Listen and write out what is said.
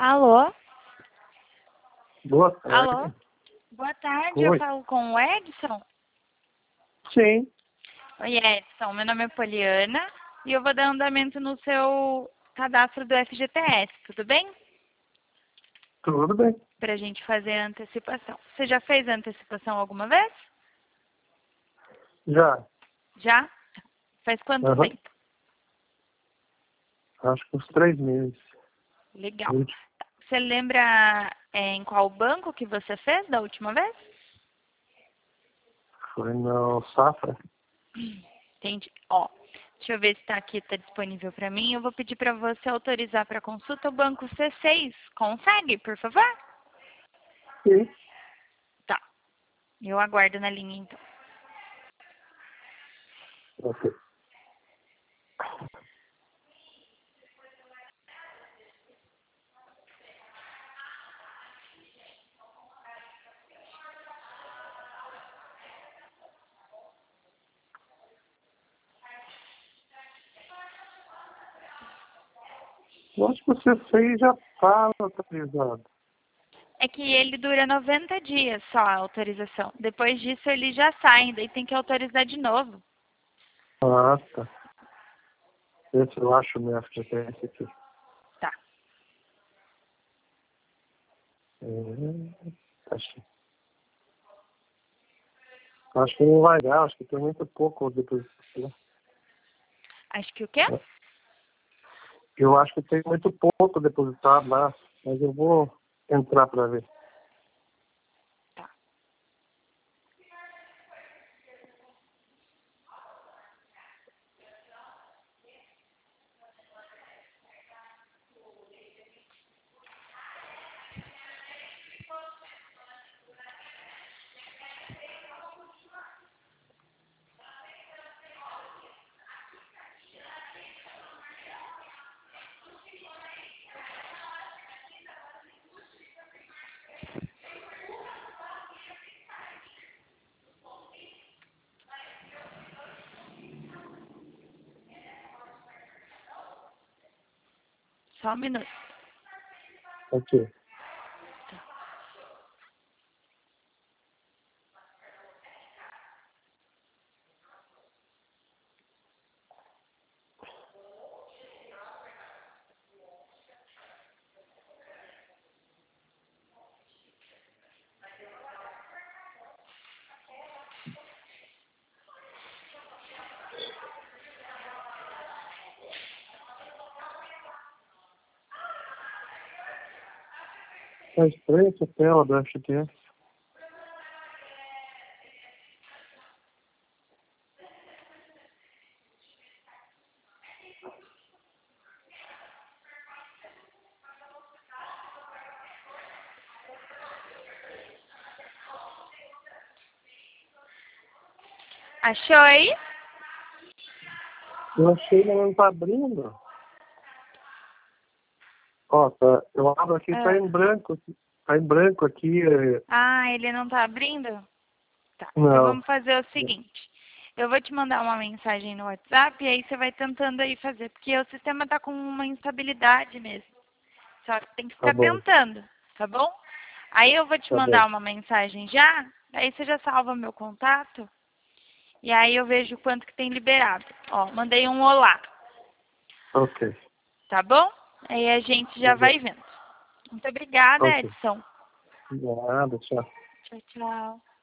Alô? Boa tarde. Alô? Boa tarde, Oi. eu falo com o Edson. Sim, Oi, Edson, meu nome é Poliana e eu vou dar andamento no seu cadastro do FGTS, tudo bem? tudo bem. Pra gente fazer a antecipação. Você já fez a antecipação alguma vez? Já. Já? Faz quanto Aham. tempo? Acho que uns 3 meses. Legal. Último. Você lembra em qual banco que você fez da última vez? Foi no Safra. Entendi. Ó, deixa eu ver se está aqui, está disponível para mim. Eu vou pedir para você autorizar para consulta o banco C6. Consegue, por favor? Sim. Tá. Eu aguardo na linha, então. Ok. Eu acho que você fez já está autorizado. É que ele dura 90 dias só a autorização. Depois disso ele já sai, daí tem que autorizar de novo. Ah, tá. Esse eu acho meu FGTS aqui. Tá. Acho. Acho que não vai dar, acho que tem muito pouco depois. Acho que o quê? Eu acho que tem muito pouco depositado lá, mas eu vou entrar para ver. Tá. Só um minuto. Ok. Tá estranha essa tela do FGTS. Achou aí? Eu achei, mas não tá abrindo. Ó, tá, eu abro aqui, tá Ah, em branco. Tá em branco aqui. ele não tá abrindo? Tá. Então Não. vamos fazer o seguinte. Eu vou te mandar uma mensagem no WhatsApp e aí você vai tentando aí fazer, porque o sistema tá com uma instabilidade mesmo. Só que tem que Tá ficar bom, tentando, tá bom? Aí eu vou te tá bom. mandar uma mensagem já, aí você já salva meu contato e aí eu vejo quanto que tem liberado. Ó, mandei um olá, Ok, tá bom? Aí a gente tá já bom. vai vendo. Muito obrigada, Ok. Edson. Nada, tchau. Tchau, tchau.